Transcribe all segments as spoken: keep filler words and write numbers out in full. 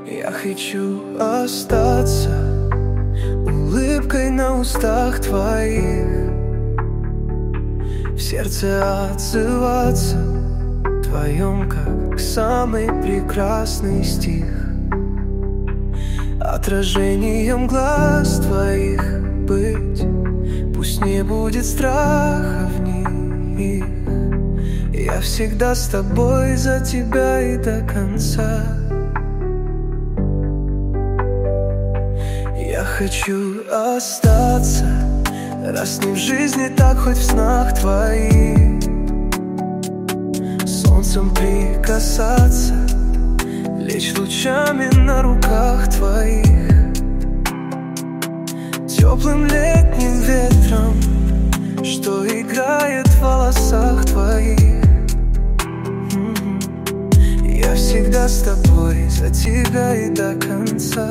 Я хочу остаться улыбкой на устах твоих, в сердце отзываться твоем, как самый прекрасный стих, отражением глаз твоих быть. Пусть не будет страха в них, я всегда с тобой, за тебя и до конца. Я хочу остаться, раз не в жизни, так хоть в снах твоих, солнцем прикасаться, лечь лучами на руках твоих, теплым летним ветром, что играет в волосах твоих. Я всегда с тобой, за тебя и до конца.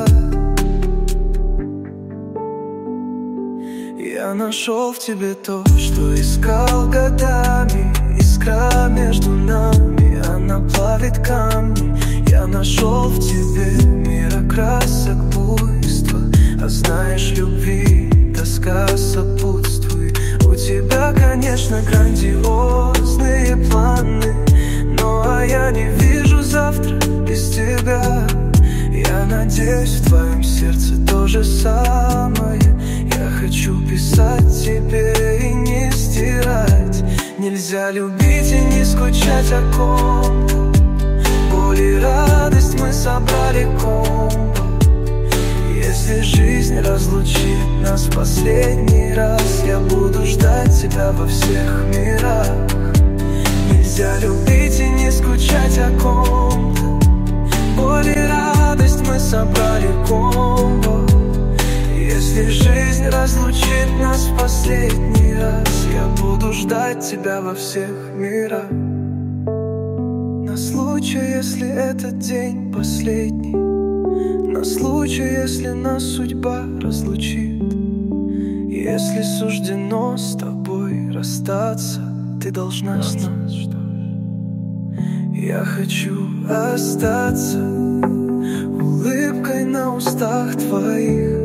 Я нашел в тебе то, что искал годами. Искра между нами, она плавит камни. Я нашел в тебе мир красок, буйства. А знаешь, любви тоска сопутствует. У тебя, конечно, грандиозные планы, ну а я не вижу завтра без тебя. Я надеюсь, в твоем сердце то же самое. Я хочу писать тебе и не стирать. Нельзя любить и не скучать о ком-то. Боль и радость мы собрали комбо. Если жизнь разлучит нас в последний раз, я буду ждать тебя во всех мирах. Нельзя любить и не скучать о ком-то. Боль и радость мы собрали комбо. Если жизнь разлучит нас в последний раз, я буду ждать тебя во всех мирах. На случай, если этот день последний, на случай, если нас судьба разлучит. Если суждено с тобой расстаться, ты должна знать, что я хочу остаться улыбкой на устах твоих,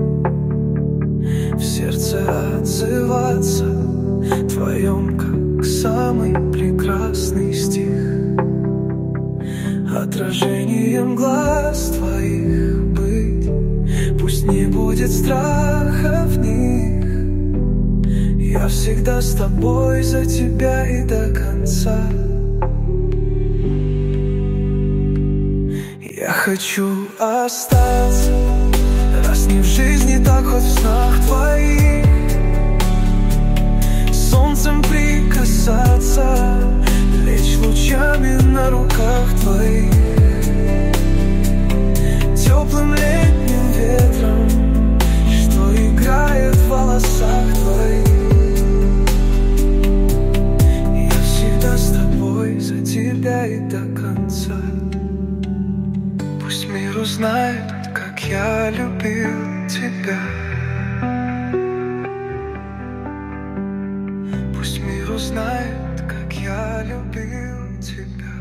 в сердце отзываться твоем, как самый прекрасный стих, отражением глаз твоих быть. Пусть не будет страха в них, я всегда с тобой, за тебя и до конца. Я хочу остаться, раз не в жизни, так хоть в снах твоих, солнцем прикасаться, лечь лучами на руках твоих, теплым летним ветром, что играет в волосах твоих. Я всегда с тобой, за тебя и до конца. Пусть мир узнает, как я любил тебя. Пусть мир узнает, как я любил тебя.